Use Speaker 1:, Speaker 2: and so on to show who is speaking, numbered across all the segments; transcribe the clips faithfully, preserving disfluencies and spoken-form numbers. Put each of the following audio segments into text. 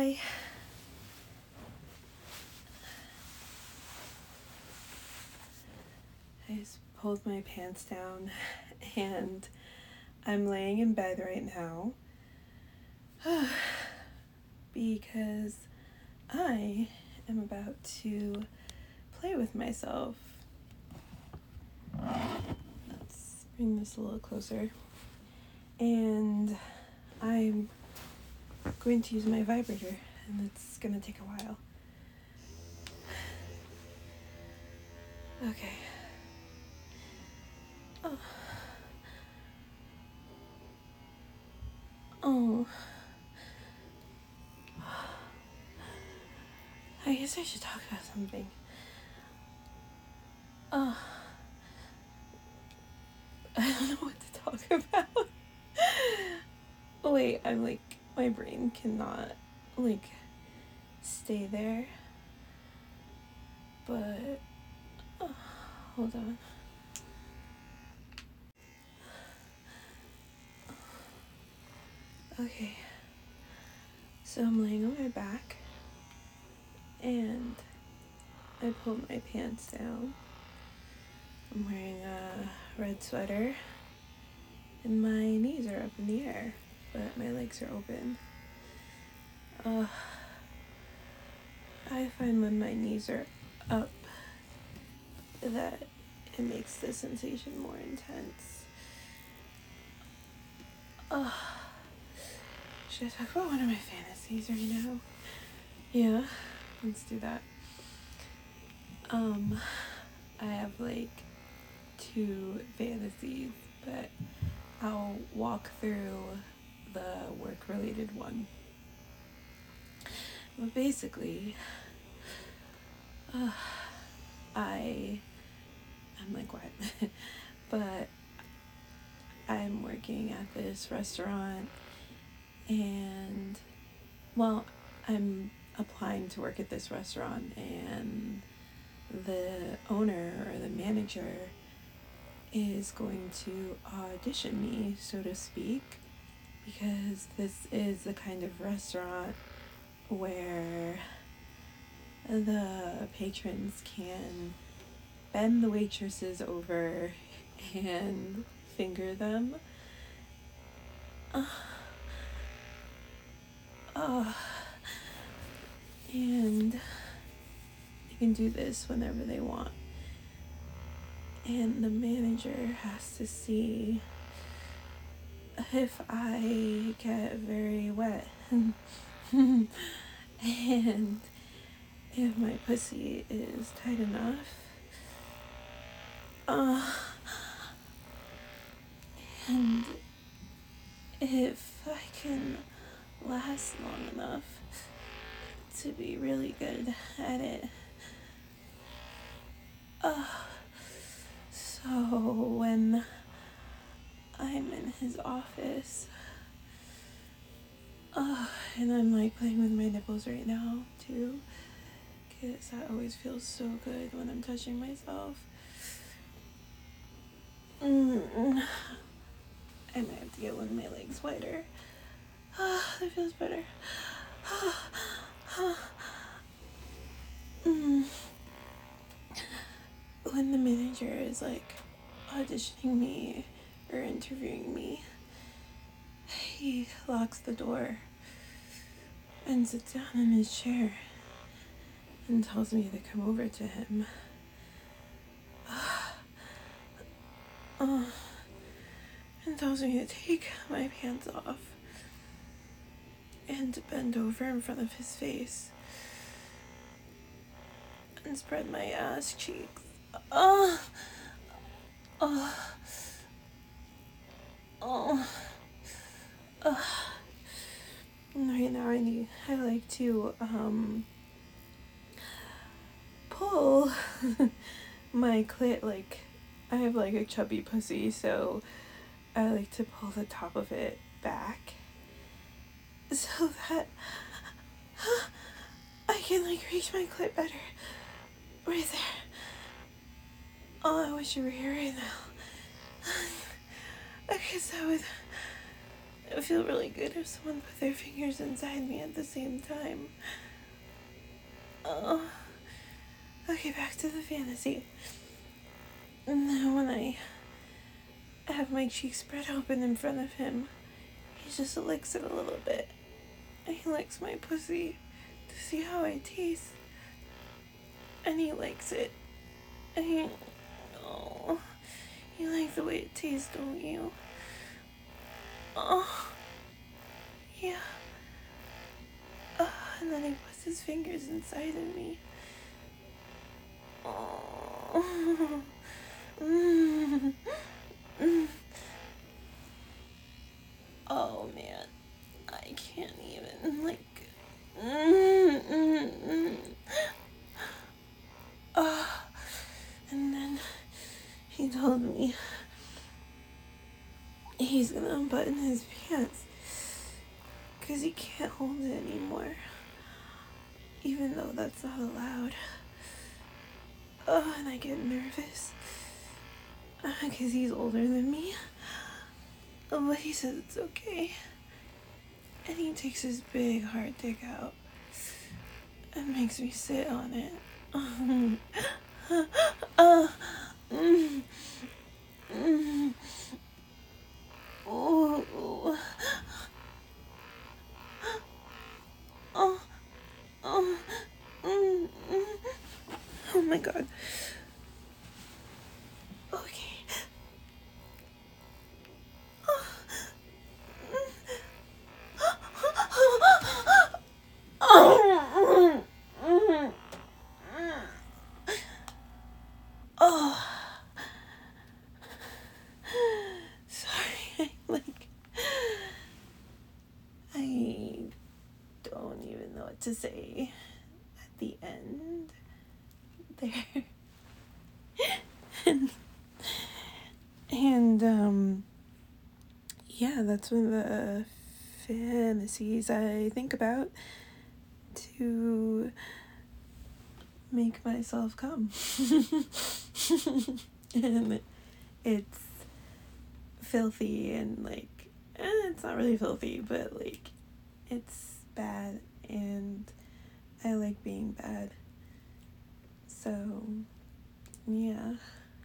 Speaker 1: Hi. I just pulled my pants down and I'm laying in bed right now because I am about to play with myself. Let's bring this a little closer. And I'm going to use my vibrator, and it's going to take a while. Okay. Oh. Oh. I guess I should talk about something. Oh. I don't know what to talk about. Oh, wait, I'm like, my brain cannot, like, stay there. But, oh, hold on. Okay. So I'm laying on my back, and I pulled my pants down. I'm wearing a red sweater, and my knees are up in the air, but my legs are open. Uh, I find when my knees are up that it makes the sensation more intense. Uh, should I talk about one of my fantasies right now? Yeah, let's do that. Um, I have like two fantasies, but I'll walk through the work-related one. But basically, uh, I, I'm like, what? But I'm working at this restaurant, and, well, I'm applying to work at this restaurant, and the owner or the manager is going to audition me, so to speak, because this is the kind of restaurant where the patrons can bend the waitresses over and finger them. Uh, uh, and they can do this whenever they want. And the manager has to see if I get very wet. And if my pussy is tight enough. Uh, and if I can last long enough to be really good at it. Uh, so when I'm in his office, uh, and I'm like playing with my nipples right now too, because that always feels so good when I'm touching myself. Mm-mm. I might have to get one of my legs wider. Ah, that feels better. mm. When the manager is like auditioning me or interviewing me, he locks the door and sits down in his chair and tells me to come over to him. Uh, and tells me to take my pants off and to bend over in front of his face and spread my ass cheeks. Oh, oh, oh, oh. Right now I need, I like to, um, pull my clit, like, I have like a chubby pussy, so I like to pull the top of it back so that I can like reach my clit better. Right there. Oh, I wish you were here right now. Because that would it would feel really good if someone put their fingers inside me at the same time. Oh. Okay, back to the fantasy. And then when I have my cheeks spread open in front of him, he just licks it a little bit. And he licks my pussy to see how I taste. And he likes it. And he... Oh... You like the way it tastes, don't you? Oh... Yeah. Oh, and then he puts his fingers inside of me. Oh... Mm. Mm. Oh man, I can't even, like, mm, mm, mm. Oh. And then he told me he's gonna unbutton his pants because he can't hold it anymore, even though that's not allowed. Oh, and I get nervous because he's older than me. But he says it's okay. And he takes his big hard dick out and makes me sit on it. uh, mm, mm, oh, oh, oh, oh, mm, mm. Oh my god. Okay. Oh, sorry, like, I don't even know what to say at the end there. and, and, um, yeah, that's one of the fantasies I think about to make myself come. And it's filthy and, like, eh, it's not really filthy, but, like, it's bad and I like being bad. So, yeah.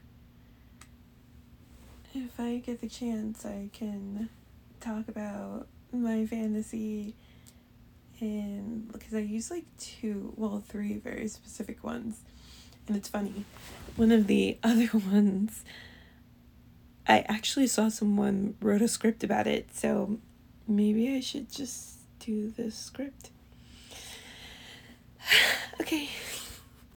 Speaker 1: If I get the chance, I can talk about my fantasy, and because I use like two, well, three very specific ones. And it's funny, one of the other ones, I actually saw someone wrote a script about it, so maybe I should just do this script.